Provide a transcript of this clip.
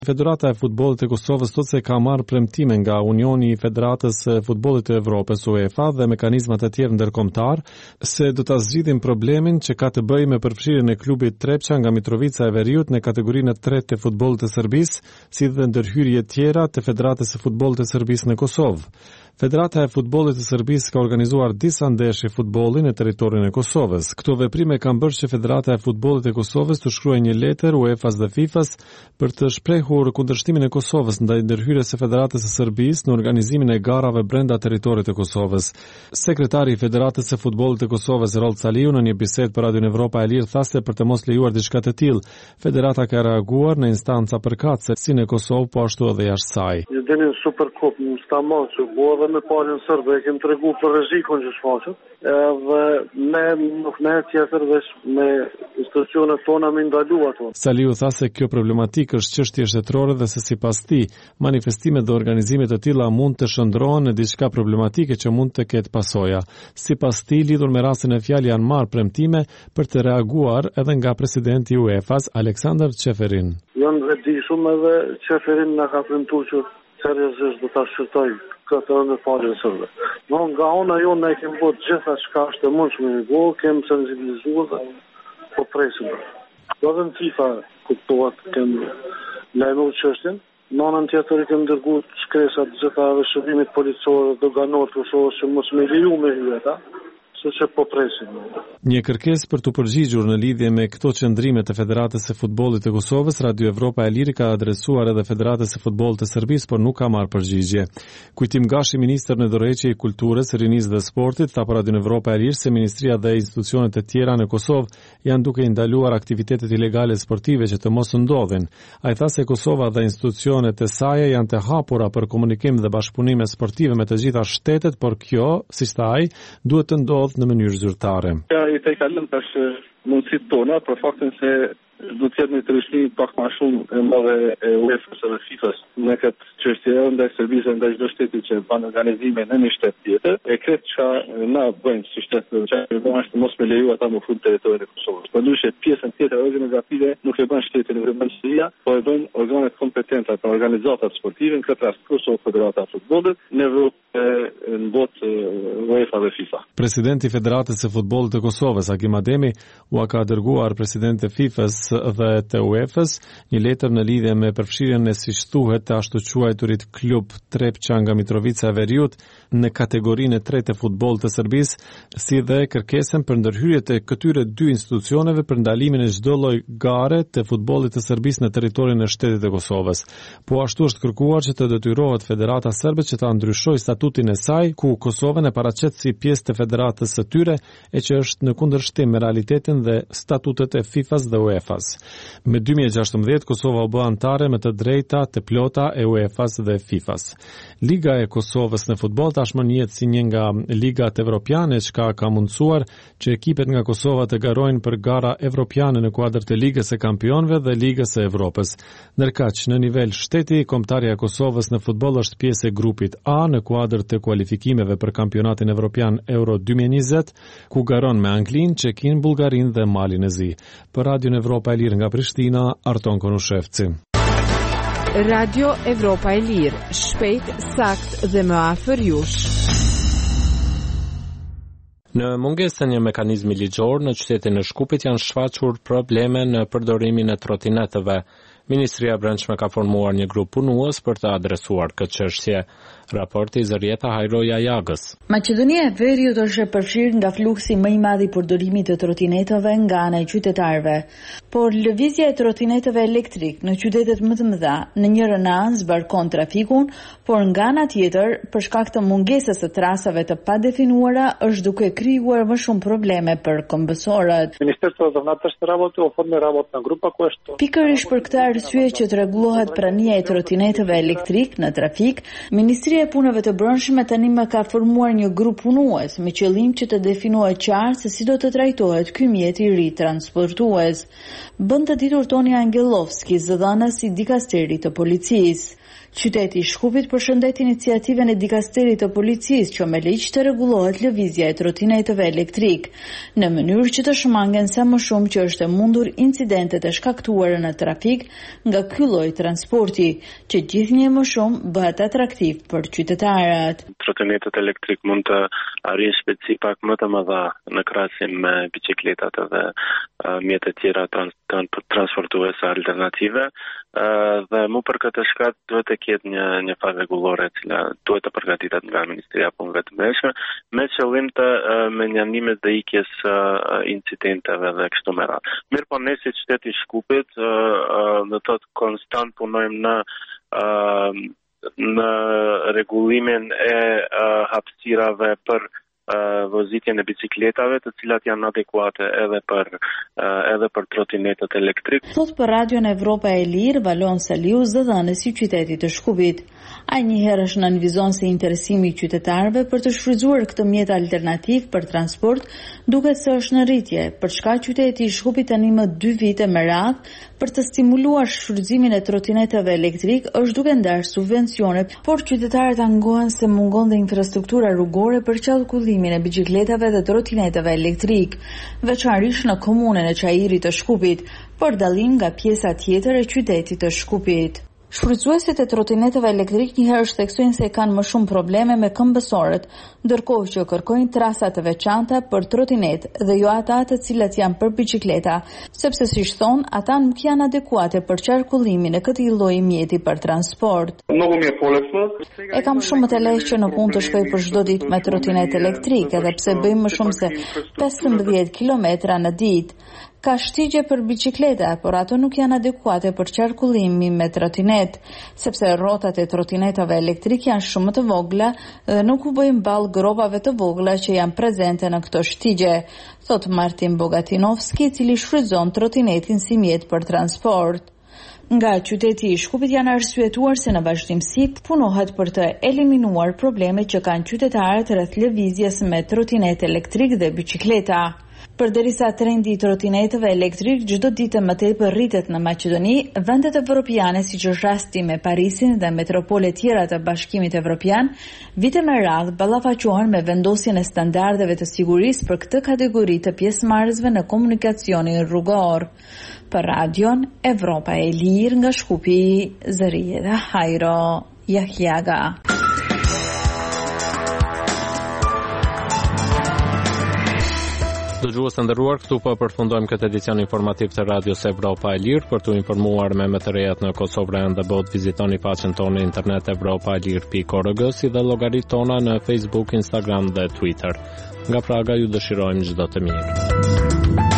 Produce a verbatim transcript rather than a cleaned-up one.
Federata e Futbollit e Kosovës thotë se ka marrë premtime nga Unioni i Federatës së Futbollit të Evropës UEFA dhe mekanizmat e tjerë ndërkombëtar se do ta zgjidhin problemin që ka të bëjë me përfshirjen e klubit Trepça nga Mitrovica e Veriut në kategorinë e tretë të futbollit të Serbisë, si dhe ndërhyrje tjera të Federatës së Futbollit të Serbisë në Kosovë. Federata e Futbollit të Serbisë ka organizuar disa ndeshje futbolli në territorin e Kosovës. Këto veprime kanë bërë që Federata e Futbollit të Kosovës të shkruajë një letër UEFA-s dhe FIFA-s për të shprehur kundërshtimin e Kosovës ndaj ndërhyrjes së Federatës së Serbisë në organizimin e garave brenda territorit të Kosovës. Sekretari i Federatës së Futbollit të Kosovës Erol Caliu në një bisedë për Radio Evropa e Lirë tha se për të mos lejuar diçka të tillë, Federata ka reaguar në instanca përkatëse si në Kosovë po ashtu edhe jashtë saj. Deni Supercup në Istanbul që bua dhe me palin sërbë e kem tregu për rrezikun që shfaqet, edhe ne nuk ne tjetër veç me institucionet tona me ndalu ato. Saliu tha se kjo problematikë është çështje shtetërore dhe se sipas tij, manifestimet dhe organizimet të tilla mund të shndrohen në diçka problematike që mund të ketë pasoja. Sipas tij, lidhur me rastin e fjalë janë marrë premtime për të reaguar edhe nga presidenti i UEFA-s Aleksandar Çeferin. Janë vetëdijshëm edhe Çeferin na ka premtuar që seriozisht do ta shqyrtoj këtë në falën sërbë. No, nga ona jo ne kemi bërë gjitha çka është e mundshme në go, kemi sensibilizuar dhe po presim. Do të në FIFA kuptohet kemi lajmëruar çështjen. Në anën tjetër i kemi dërguar shkresat gjitha dhe shërbimit policor doganor të Kosovës që mos me leju me hyeta. Se po presim. Një kërkesë për të përgjigjur në lidhje me këto qëndrime të Federatës së Futbollit të Kosovës, Radio Evropa e Lirë ka adresuar edhe Federatës së Futbollit të Serbisë, por nuk ka marrë përgjigje. Kujtim Gashi, ministër në dorëheqje i Kulturës, Rinisë dhe Sportit, tha për Radio Evropa e Lirë se ministria dhe institucionet e tjera në Kosovë janë duke i ndaluar aktivitetet ilegale sportive që të mos ndodhin. Ai tha se Kosova dhe institucionet e saj janë të hapura për komunikim dhe bashkëpunime sportive me të gjitha shtetet, por kjo, siç tha ai, duhet të ndodhë në mënyrë zyrtare. Ja, i të kalëm tash mundësit tona, për faktin se do të jetë një të rishni pak ma shumë e madhe e UEFA-s dhe FIFA-s në këtë çështje ndaj Serbisë ndaj çdo shteti që bën organizime në një shtet tjetër. E kretë që na bëjmë si shtet që është mos me leju ata më fund territorin e Kosovës. Përndryshe pjesën tjetër organizative nuk e bën shteti në Serbia, po e bën organet kompetente për organizatat sportive, në këtë rast Kosovë Federata e Futbollit, në Evropë në botë UEFA dhe FIFA. Presidenti i Federatës së Futbollit të Kosovës, Hakim Ademi, u ka dërguar presidentit e FIFA-s dhe të UEFA-s një letër në lidhje me përfshirjen e siç thuhet të ashtu quajturit klub Trepça nga Mitrovica e Veriut në kategorinë e tretë të futbollit të Serbisë, si dhe kërkesën për ndërhyrje të këtyre dy institucioneve për ndalimin e çdo lloj gare të futbollit të Serbisë në territorin e shtetit të Kosovës. Po ashtu është kërkuar që të detyrohet Federata Serbe që ta ndryshojë statutin e saj, ku Kosovën e paraqet si pjesë të federatës së tyre, e që është në kundërshtim me realitetin dhe statutet e FIFA-s dhe UEFA-s. Me dy mijë e gjashtëmbëdhjetë Kosova u bë anëtare me të drejta të plota e UEFA-s dhe FIFA-s. Liga e Kosovës në futboll tashmë njihet si një nga ligat evropiane, çka ka mundsuar që ekipet nga Kosova të garojnë për gara evropiane në kuadër të Ligës së Kampionëve dhe Ligës së Evropës. Ndërkaq, në nivel shteti, kombëtarja e Kosovës në futboll është pjesë e grupit A në kuadër të kualifikimeve për kampionatin evropian Euro dy mijë e njëzet, ku garon me Anglinë, Çekinë, Bullgarinë dhe Malin e Zi. Për Radio Evropa e Lirë nga Prishtina, Arton Konushevci. Radio Evropa e Lirë, shpejt, sakt dhe më afër jush. Në mungesën e një mekanizmi ligjor në qytetin e Shkupit janë shfaqur probleme në përdorimin e trotinetëve. Ministria e Brendshme ka formuar një grup punues për të adresuar këtë çështje. Raporti Zërieta Hajroja Jagës. Maqedonia e Veriut është e përfshirë nga fluksi më i madh i përdorimit të trotinetëve nga ana e qytetarëve, por lëvizja e trotinetëve elektrik në qytetet më të mëdha në njërin anë zbarkon trafikun, por nga ana tjetër, për shkak të mungesës së trasave të padefinuara, është duke krijuar më shumë probleme për kombësorët. Ministerstvo za unutrašnje работы оформи работна група koja što Pikërisht për këtë arsye që të rregullohet prania e trotinetëve elektrik në trafik, Ministria e Punëve të Brendshme tani më ka formuar një grup punues me qëllim që të definohet qartë se si do të trajtohet ky mjet i ri transportues. Bën të ditur Toni Angelovski, zëdhënës i dikasterit të policisë. Qyteti i Shkupit përshëndet iniciativen e dikasterit të policisë që me ligj të rregullohet lëvizja e trotinetëve elektrik, në mënyrë që të shmangen sa më shumë që është e mundur incidentet e shkaktuara në trafik nga ky lloj transporti, që gjithnjë më shumë bëhet atraktiv për qytetarët. Trotinetët elektrik mund të arrijnë shpejtësi pak më të mëdha në krahasim me biçikletat dhe mjetet tjera trans transportuese alternative. Uh, dhe mu për këtë shkat duhet të ketë një, një fazë rregullore e cila duhet të përgatitet nga Ministria e Punëve të Brendshme me qëllim të uh, menjanimet dhe ikjes uh, incidenteve dhe kështu me radhë. Mirë po ne si qyteti i Shkupit uh, uh, do të thotë konstant punojmë në uh, në rregullimin e uh, hapësirave për Uh, vozitjen e bicikletave, të cilat janë adekuate edhe për uh, edhe për trotinetët elektrik. Thot për Radion Evropa e Lirë, Valon Saliu, zëdhënës i qytetit të Shkupit. Ai njëherë është nënvizon se interesimi i qytetarëve për të shfrytzuar këtë mjet alternativ për transport duket se është në rritje, për çka qyteti i Shkupit tani më dy vite me radhë për të stimuluar shfrytëzimin e trotinetëve elektrik është duke ndarë subvencione, por qytetarët angohen se mungon dhe infrastruktura rrugore për qarkullimin e biçikletave dhe trotinetëve elektrik, veçanërisht në komunën e Çajirit të Shkupit, për dallim nga pjesa tjetër e qytetit të Shkupit. Shfrytëzuesit e trotinetëve elektrik njëherë shtheksojnë se kanë më shumë probleme me këmbësorët, ndërkohë që kërkojnë trasa të veçanta për trotinet dhe jo ata të cilat janë për biçikleta, sepse siç thon, ata nuk janë adekuate për qarkullimin e këtij lloji mjeti për transport. E kam shumë më të lehtë që në punë të shkoj për çdo ditë me trotinet elektrik, edhe pse bëj më shumë se pesëmbëdhjetë kilometra në ditë. Ka shtigje për biçikleta, por ato nuk janë adekuate për qarkullimin me trotinet, sepse rrotat e trotinetave elektrik janë shumë më të vogla dhe nuk u bëjnë ballë gropave të vogla që janë prezente në këto shtigje, thot Martin Bogatinovski, i cili shfrytëzon trotinetin si mjet për transport. Nga qyteti i Shkupit janë arsyetuar se në vazhdimsi punohet për të eliminuar problemet që kanë qytetarët rreth lëvizjes me trotinet elektrik dhe biçikleta. Përderisa trendi i trotinetëve elektrik çdo ditë më tepër rritet në Maqedoni, vendet evropiane siç është rasti me Parisin dhe metropole tjera të Bashkimit Evropian, vite me radhë ballafaqohen me vendosjen e standardeve të sigurisë për këtë kategori të pjesëmarrësve në komunikacionin rrugor. Për Radion Evropa e Lirë nga Shkupi, Zërie dhe Hajro Jahjaga. Dëgjues të nderuar, këtu po përfundojmë këtë edicion informativ të Radios Evropa e Lirë. Për të informuar me më të rejat në Kosovë dhe botë, vizitoni faqen tonë internet evropa e lirë pikë org si dhe llogaritë tona në Facebook, Instagram dhe Twitter. Nga Praga ju dëshirojmë çdo të mirë.